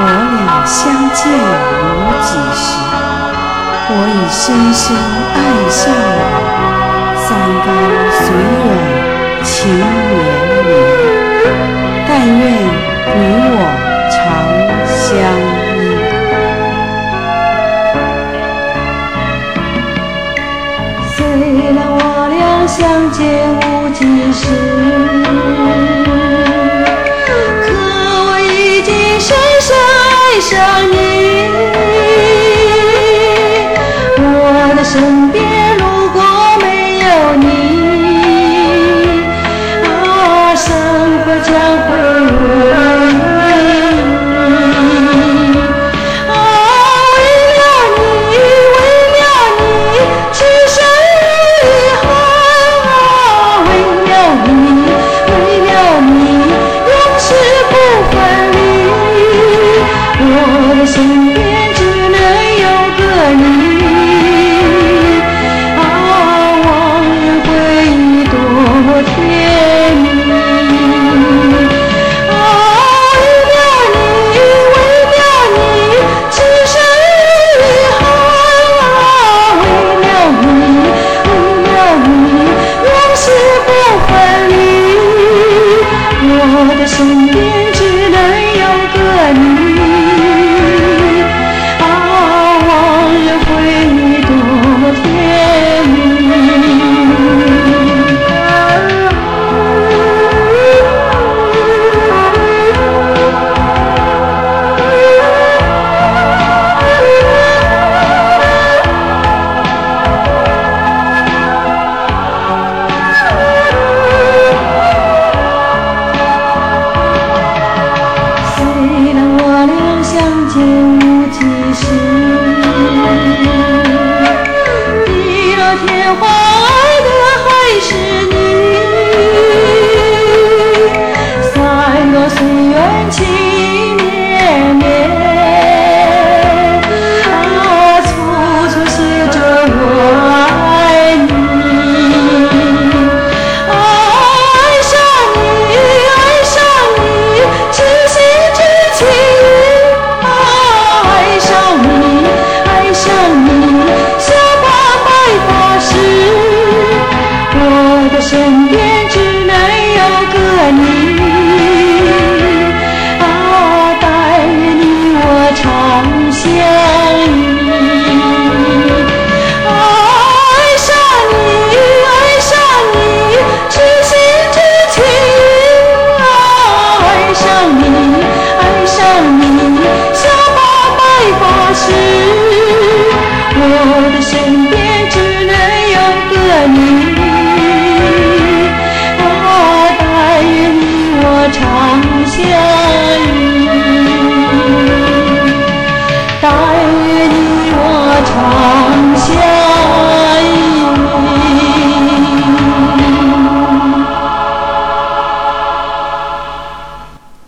俩相见无几时，我已深深爱上你。山高水远情绵绵，但愿你我长相依。 虽然我俩相见无几时，可我已经深深爱上你。我的身边如果没有你，生活将会无意义。为了你，为了你，此生遗憾。为了你，为了你，永世不分离。我的身边只能有个你，往日回忆多么甜蜜。为了你，为了你，此生遗憾。为了你，为了你，永世不分离。我的身边只能有个你，往日回忆多么甜蜜。虽然我俩相见无几时，地老天荒爱的还是你。山高水远情绵绵，处处写着我爱你。爱上你，爱上你，痴心之情。爱上你，爱上你，想把白发时，我的身边只能有个你。但愿你我长相依。爱上你，爱上你，痴心之情。爱上你，爱上你，想把白发时，我的身边只能有个你。但愿你我长相依，但愿你我长